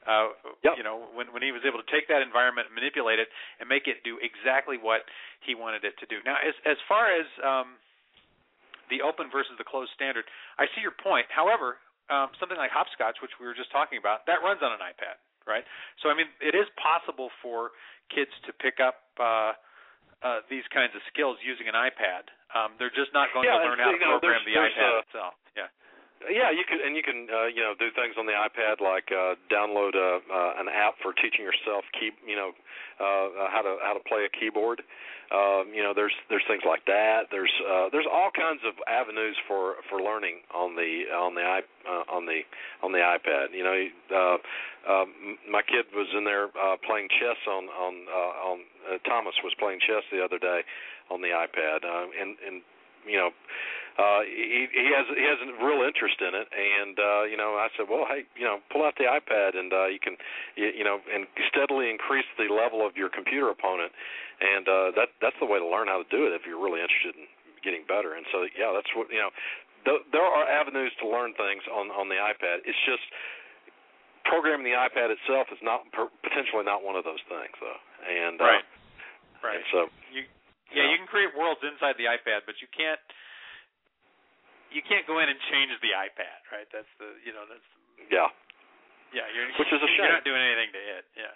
When he was able to take that environment and manipulate it and make it do exactly what he wanted it to do. Now, as far as the open versus the closed standard, I see your point. However, something like Hopscotch, which we were just talking about, that runs on an iPad. Right, so I mean, it is possible for kids to pick up these kinds of skills using an iPad. They're just not going to learn how to program the iPad itself. Yeah, you can do things on the iPad like download an app for teaching yourself how to play a keyboard. There's things like that. There's all kinds of avenues for learning on the iPad. My kid was in there playing chess on Thomas was playing chess the other day on the iPad, and he has a real interest in it, and I said, well, hey, pull out the iPad, and you can and steadily increase the level of your computer opponent, and that's the way to learn how to do it if you're really interested in getting better. And so that's what there are avenues to learn things on the iPad. It's just programming the iPad itself is potentially not one of those things, though. And right. And so you can create worlds inside the iPad, but you can't go in and change the iPad, right? That's which is a shame. You're not doing anything to it. Yeah,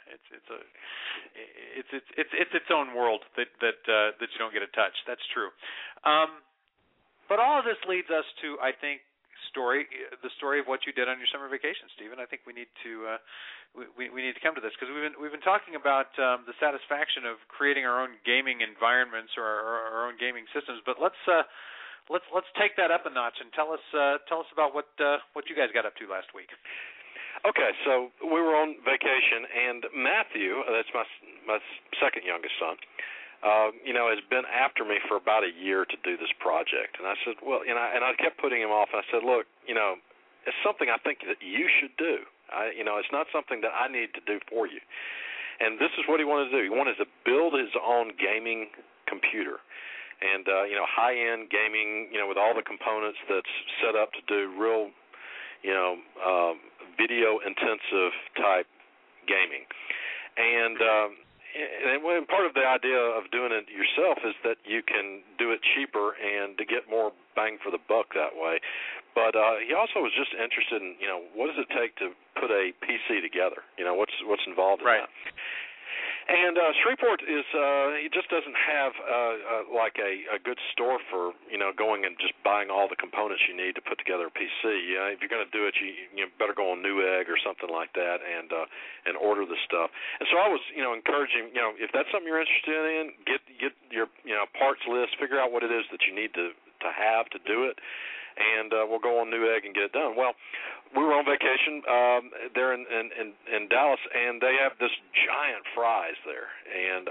it's its own world that you don't get to touch. That's true. But all of this leads us to, I think, the story of what you did on your summer vacation, Stephen. I think we need to we need to come to this because we've been talking about the satisfaction of creating our own gaming environments or our own gaming systems. But let's let's take that up a notch and tell us about what you guys got up to last week. Okay, so we were on vacation, and Matthew, that's my second youngest son, has been after me for about a year to do this project. And I said, well, and I kept putting him off. And I said, look, it's something I think that you should do. It's not something that I need to do for you. And this is what he wanted to do. He wanted to build his own gaming computer. And, high-end gaming, with all the components that's set up to do real, video-intensive type gaming. And part of the idea of doing it yourself is that you can do it cheaper and to get more bang for the buck that way. But he also was just interested in, what does it take to put a PC together? What's involved in that? And Shreveport is it just doesn't have like a good store for going and just buying all the components you need to put together a PC. If you're going to do it, you better go on Newegg or something like that and order the stuff. And so I was encouraging if that's something you're interested in, get your parts list, figure out what it is that you need to have to do it. And we'll go on Newegg and get it done. Well, we were on vacation there in Dallas, and they have this giant Fry's there, and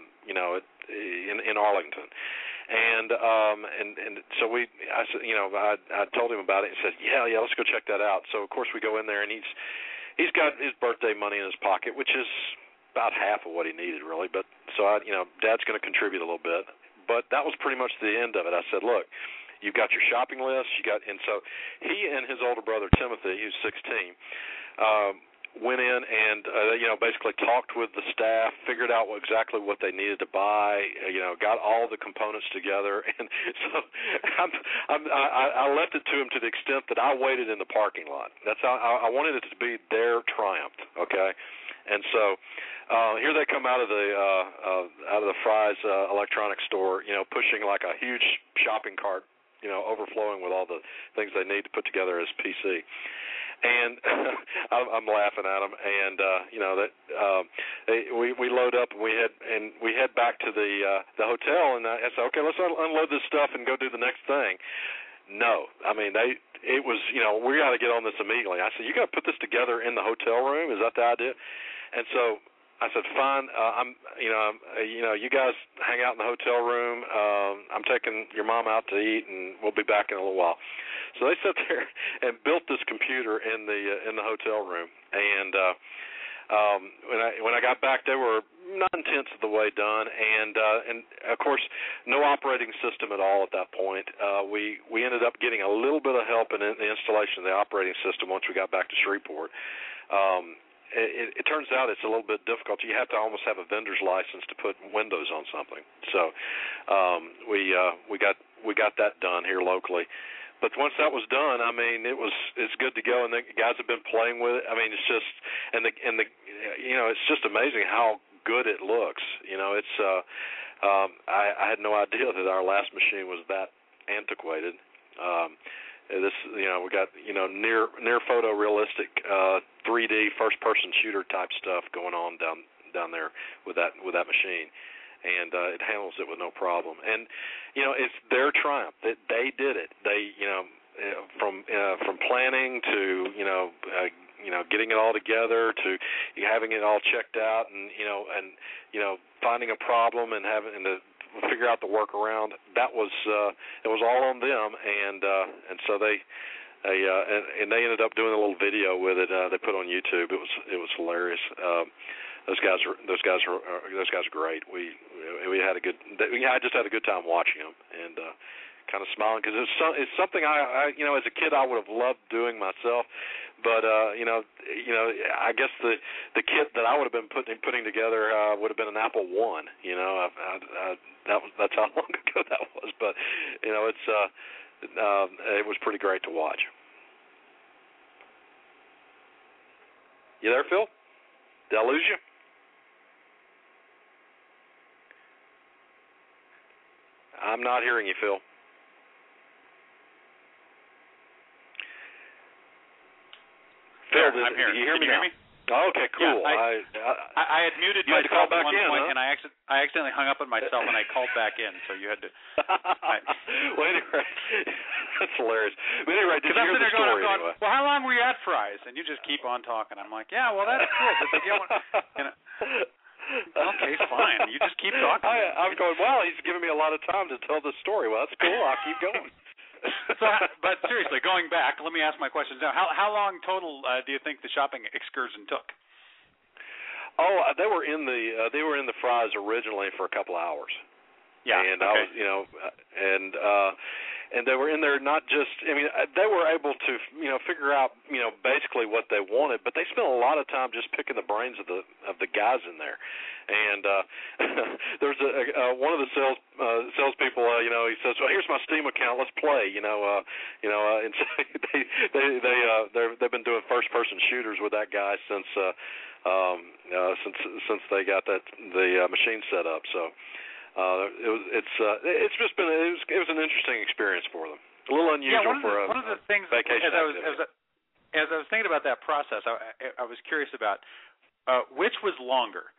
in Arlington, and so I said, I told him about it and said, yeah, let's go check that out. So of course we go in there, and he's got his birthday money in his pocket, which is about half of what he needed really. But so Dad's going to contribute a little bit, but that was pretty much the end of it. I said, look. You've got your shopping list. And so he and his older brother Timothy, who's 16, went in and basically talked with the staff, figured out exactly what they needed to buy, got all the components together, and so I left it to him to the extent that I waited in the parking lot. That's how I wanted it to be their triumph. Okay, and so here they come out of the Fry's electronics store, pushing like a huge shopping cart. Overflowing with all the things they need to put together as PC. And I'm laughing at them. And we load up and we head back to the hotel. And I said, okay, let's unload this stuff and go do the next thing. No, I mean it was we got to get on this immediately. I said, you got to put this together in the hotel room. Is that the idea? And so I said, fine. You guys hang out in the hotel room. I'm taking your mom out to eat, and we'll be back in a little while. So they sat there and built this computer in the hotel room. And when I got back, they were 9/10 of the way done, and of course, no operating system at all at that point. We ended up getting a little bit of help in the installation of the operating system once we got back to Shreveport. It turns out it's a little bit difficult. You have to almost have a vendor's license to put Windows on something. So we got that done here locally. But once that was done, I mean, it's good to go, and the guys have been playing with it. I mean, it's just it's just amazing how good it looks. I had no idea that our last machine was that antiquated. We got near photorealistic 3D first person shooter type stuff going on down there with that machine, and it handles it with no problem. And it's their triumph that they did it. They from planning to getting it all together to having it all checked out and finding a problem and having to figure out the workaround. That was it was all on them, and so they ended up doing a little video with it. They put on YouTube. It was hilarious. Those guys are great. We had a good. I just had a good time watching them and kind of smiling because it's something I as a kid I would have loved doing myself. But I guess the kit that I would have been putting together would have been an Apple I. That's how long ago that was. But it was pretty great to watch. You there, Phil? Did I lose you? I'm not hearing you, Phil. Phil, I'm here. Can you hear me? Oh, okay, cool. Yeah, I had muted myself at one point, huh? and I accidentally hung up on myself, and I called back in. So you had to. Well, anyway, that's hilarious. But anyway, did you hear the story anyway? Well, how long were you at Fry's? And you just keep on talking. I'm like, yeah, well, that's cool. But they get one, okay, fine. You just keep talking. I'm going, well, he's giving me a lot of time to tell the story. Well, that's cool. I'll keep going. But seriously, going back, let me ask my questions now. How long total do you think the shopping excursion took? Oh, they were in the Fry's originally for a couple of hours. Yeah, and okay. I was, and they were in there not just, I mean, they were able to, figure out, basically what they wanted, but they spent a lot of time just picking the brains of the guys in there. And there's one of the salespeople, he says, "Well, here's my Steam account. Let's play." And so they've been doing first-person shooters with that guy since they got the machine set up. So. It was an interesting experience for them. A little unusual for a vacation. As I was thinking about that process, I was curious about which was longer.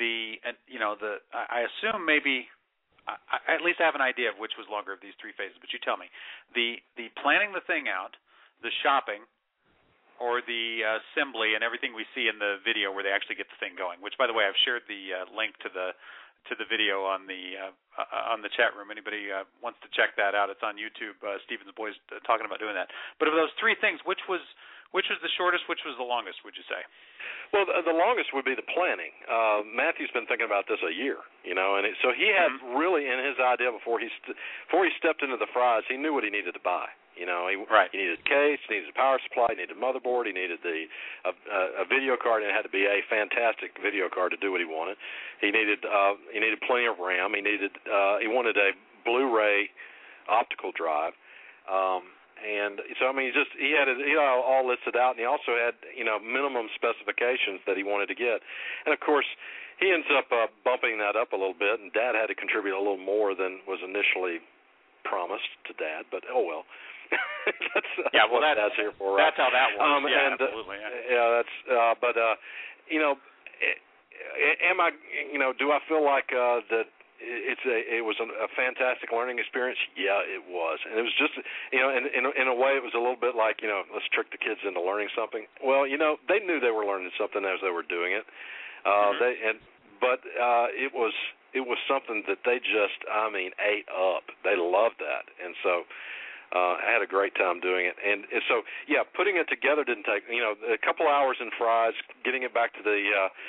I assume maybe I at least have an idea of which was longer of these three phases. But you tell me, the planning the thing out, the shopping, or the assembly and everything we see in the video where they actually get the thing going. Which, by the way, I've shared the link to the video on the chat room. Anybody wants to check that out? It's on YouTube. Stephen's boys talking about doing that. But of those three things, which was the shortest? Which was the longest? Would you say? Well, the longest would be the planning. Matthew's been thinking about this a year, and so he had really in his idea before he stepped into the Fry's, he knew what he needed to buy. He needed a case, he needed a power supply, he needed a motherboard, he needed a video card, and it had to be a fantastic video card to do what he wanted. He needed plenty of RAM. He wanted a Blu-ray optical drive. And so, I mean, he had it all listed out, and he also had, minimum specifications that he wanted to get. And, of course, he ends up bumping that up a little bit, and Dad had to contribute a little more than was initially promised to Dad, but oh well. That's what Dad's here for, right? That's how that works. Absolutely. Yeah, that's. But am I? Do I feel like that? It was a fantastic learning experience. Yeah, it was, and it was just in a way it was a little bit like let's trick the kids into learning something. Well, they knew they were learning something as they were doing it. But it was something that they just ate up. They loved that, and so. I had a great time doing it, and so putting it together didn't take a couple hours in Fry's, getting it back to the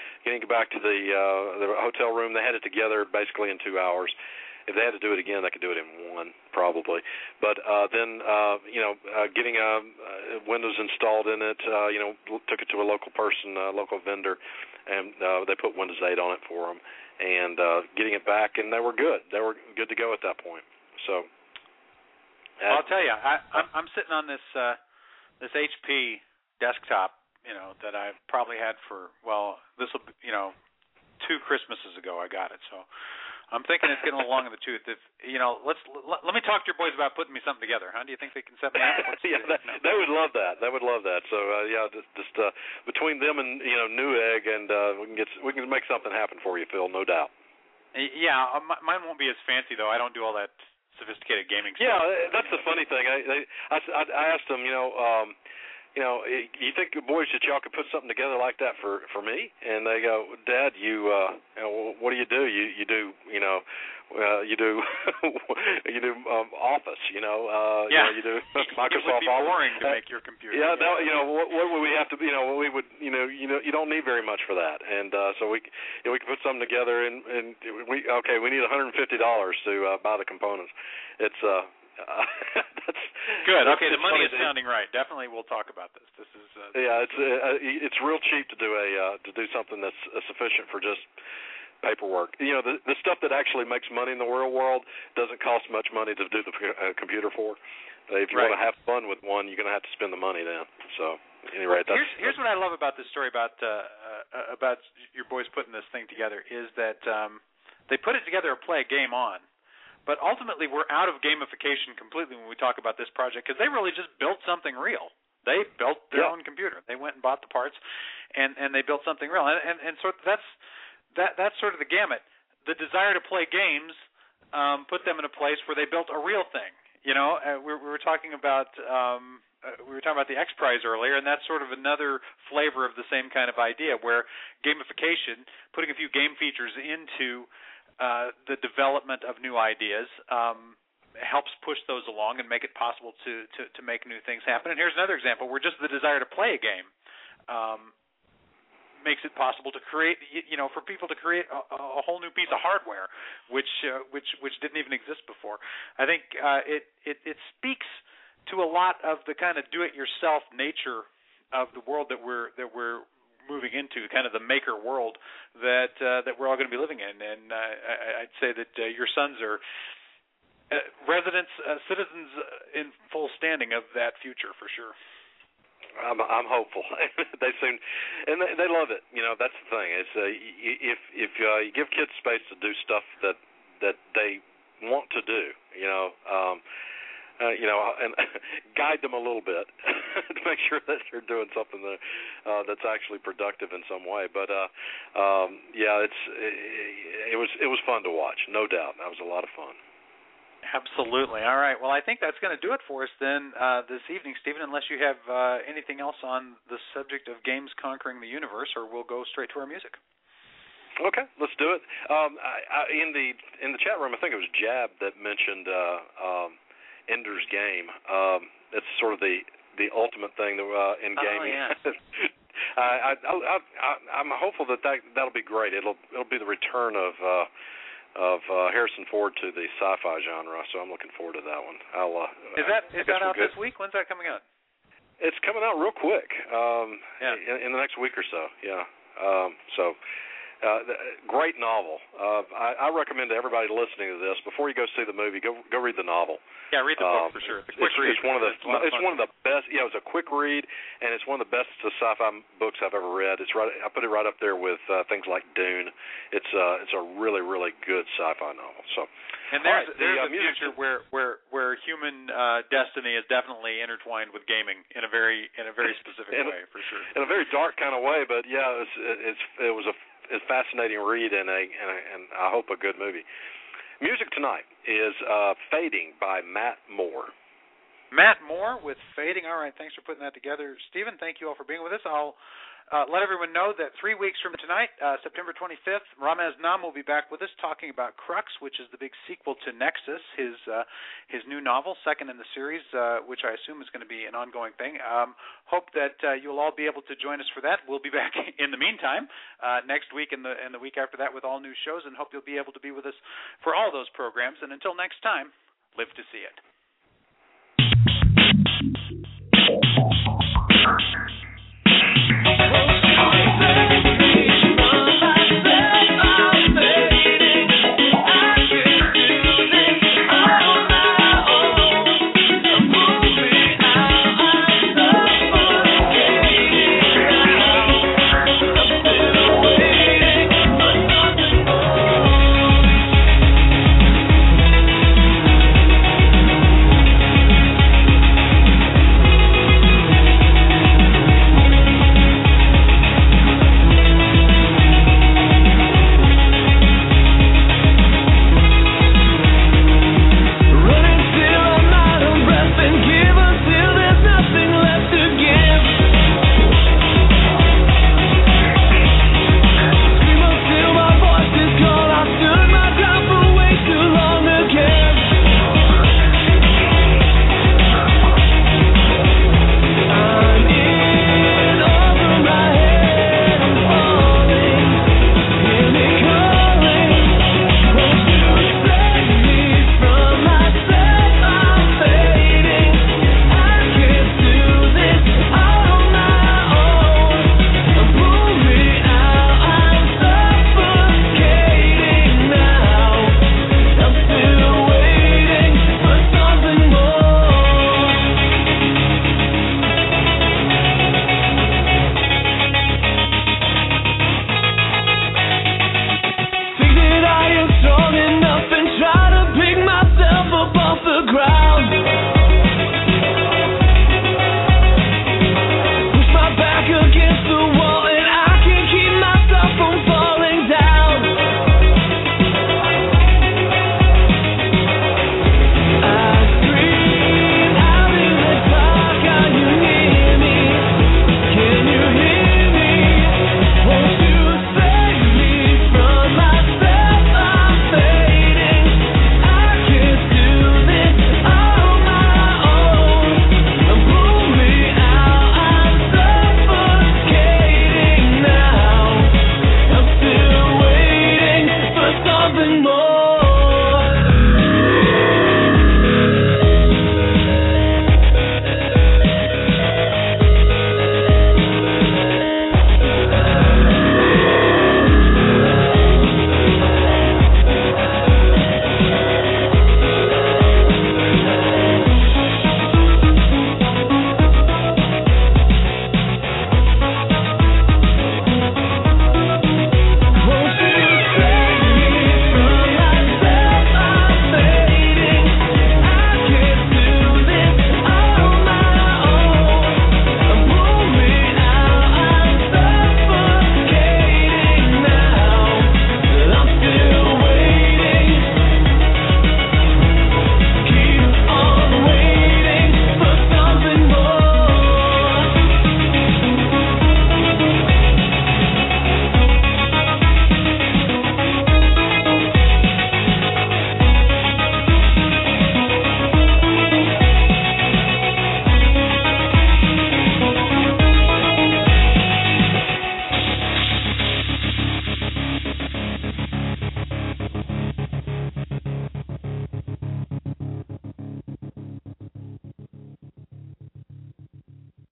hotel room. They had it together basically in 2 hours. If they had to do it again, they could do it in one probably. But then getting Windows installed in it, took it to a local person, local vendor, and they put Windows 8 on it for them, and getting it back, and they were good. They were good to go at that point. So. I'll tell you, I'm sitting on this HP desktop, that I've probably had for this will be, 2 Christmases ago I got it. So I'm thinking it's getting along in the tooth. If let me talk to your boys about putting me something together, huh? Do you think they can set me up? They would love that. They would love that. So just between them and Newegg, and we can make something happen for you, Phil. No doubt. Yeah, mine won't be as fancy though. I don't do all that sophisticated gaming stuff. Yeah, that's the funny thing. I asked them, you think, boys, that y'all could put something together like that for me? And they go, Dad, what do you do? You do Office, you do Microsoft Office. It would be boring to make your computer. Yeah, what would we have to, we would, you don't need very much for that, and so we can put something together, and we need $150 to buy the components. It's that's good. Okay, the money is sounding right. Definitely, we'll talk about this. This is it's real cheap to do something that's sufficient for just paperwork. The stuff that actually makes money in the real world doesn't cost much money to do the computer for. If you want to have fun with one, you're going to have to spend the money then. So, anyway, here's what I love about this story about your boys putting this thing together is that they put it together to play a game on. But ultimately, we're out of gamification completely when we talk about this project because they really just built something real. They built their own computer. They went and bought the parts, and they built something real. And sort of that's sort of the gamut. The desire to play games put them in a place where they built a real thing. We were talking about the X Prize earlier, and that's sort of another flavor of the same kind of idea, where gamification, putting a few game features into the development of new ideas, helps push those along and make it possible to make new things happen. And here's another example where just the desire to play a game makes it possible to create, for people to create a whole new piece of hardware, which didn't even exist before. I think it speaks to a lot of the kind of do-it-yourself nature of the world that we're moving into, kind of the maker world that we're all going to be living in. And I'd say that your sons are citizens in full standing of that future for sure. I'm hopeful. They seem, and they love it. That's the thing. It's if you give kids space to do stuff that they want to do, and guide them a little bit to make sure that they're doing something that's actually productive in some way. But it was fun to watch, no doubt. That was a lot of fun. Absolutely. All right. Well, I think that's going to do it for us then this evening, Stephen, unless you have anything else on the subject of games conquering the universe, or we'll go straight to our music. Okay, let's do it. In the chat room, I think it was Jab that mentioned Ender's Game. It's sort of the ultimate thing in gaming. Oh, yeah. I'm hopeful that'll be great. It'll be the return of Harrison Ford to the sci-fi genre, so I'm looking forward to that one. Is that out this week? When's that coming out? It's coming out real quick, in the next week or so. Yeah. Great novel. I recommend to everybody listening to this, before you go see the movie, go read the novel. Yeah, read the book for sure. It's a quick read. It's one of the best. Yeah, it was a quick read, and it's one of the best sci-fi books I've ever read. I put it right up there with things like Dune. It's a really, really good sci-fi novel. So, and there's a future where human destiny is definitely intertwined with gaming in a very specific way, for sure. In a very dark kind of way, but yeah, it was a fascinating read and I hope a good movie. Music tonight is Fading by Matt Moore. Matt Moore with Fading. All right, thanks for putting that together. Stephen, thank you all for being with us. I'll let everyone know that 3 weeks from tonight, September 25th, Ramez Nam will be back with us talking about Crux, which is the big sequel to Nexus, his new novel, second in the series, which I assume is going to be an ongoing thing. Hope that you'll all be able to join us for that. We'll be back in the meantime next week and the week after that with all new shows, and hope you'll be able to be with us for all those programs. And until next time, live to see it.